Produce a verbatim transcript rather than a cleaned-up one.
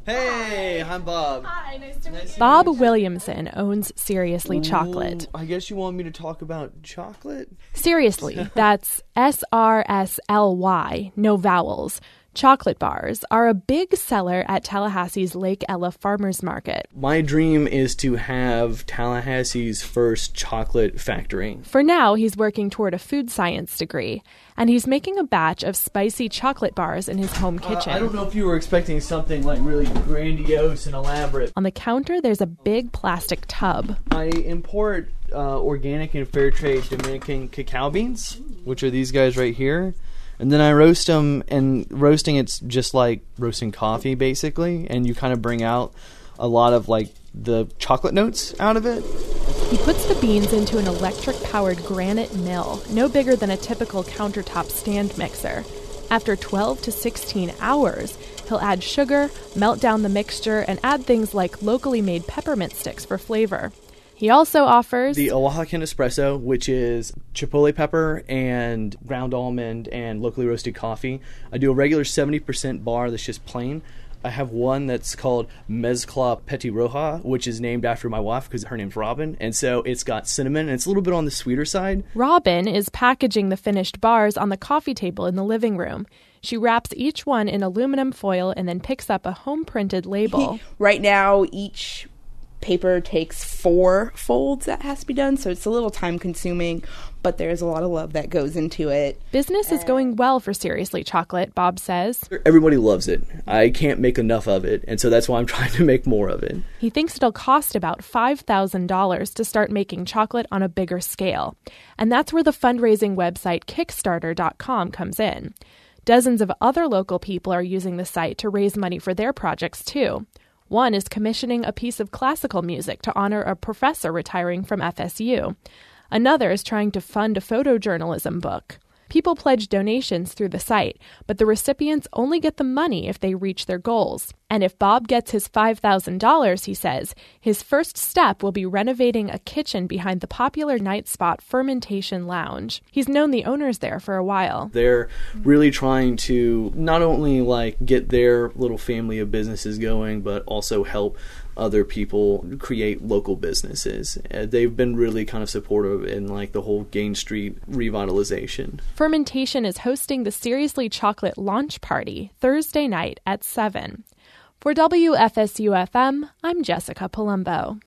Hey, I'm Bob. Hi, nice to meet you. Bob Williamson owns Seriously Ooh, Chocolate. I guess you want me to talk about chocolate? Seriously, that's S R S L Y, no vowels. Chocolate bars are a big seller at Tallahassee's Lake Ella Farmers Market. My dream is to have Tallahassee's first chocolate factory. For now, he's working toward a food science degree, and he's making a batch of spicy chocolate bars in his home kitchen. Uh, I don't know if you were expecting something like really grandiose and elaborate. On the counter, there's a big plastic tub. I import uh, organic and fair trade Dominican cacao beans, which are these guys right here. And then I roast them, and roasting it's just like roasting coffee, basically. And you kind of bring out a lot of, like, the chocolate notes out of it. He puts the beans into an electric-powered granite mill, no bigger than a typical countertop stand mixer. After twelve to sixteen hours, he'll add sugar, melt down the mixture, and add things like locally made peppermint sticks for flavor. He also offers the Oaxacan espresso, which is chipotle pepper and ground almond and locally roasted coffee. I do a regular seventy percent bar that's just plain. I have one that's called Mezcla Petit Roja, which is named after my wife because her name's Robin. And so it's got cinnamon, and it's a little bit on the sweeter side. Robin is packaging the finished bars on the coffee table in the living room. She wraps each one in aluminum foil and then picks up a home-printed label. Right now, each paper takes four folds that has to be done, so it's a little time consuming, but there's a lot of love that goes into it. Business is going well for Seriously Chocolate, Bob says. Everybody loves it. I can't make enough of it, and so that's why I'm trying to make more of it. He thinks it'll cost about five thousand dollars to start making chocolate on a bigger scale, and that's where the fundraising website Kickstarter dot com comes in. Dozens of other local people are using the site to raise money for their projects too. One is commissioning a piece of classical music to honor a professor retiring from F S U. Another is trying to fund a photojournalism book. People pledge donations through the site, but the recipients only get the money if they reach their goals. And if Bob gets his five thousand dollars, he says, his first step will be renovating a kitchen behind the popular night spot Fermentation Lounge. He's known the owners there for a while. They're really trying to not only like get their little family of businesses going, but also help other people create local businesses. Uh, they've been really kind of supportive in like the whole Gain Street revitalization. Fermentation is hosting the Seriously Chocolate launch party Thursday night at seven. For W F S U F M, I'm Jessica Palumbo.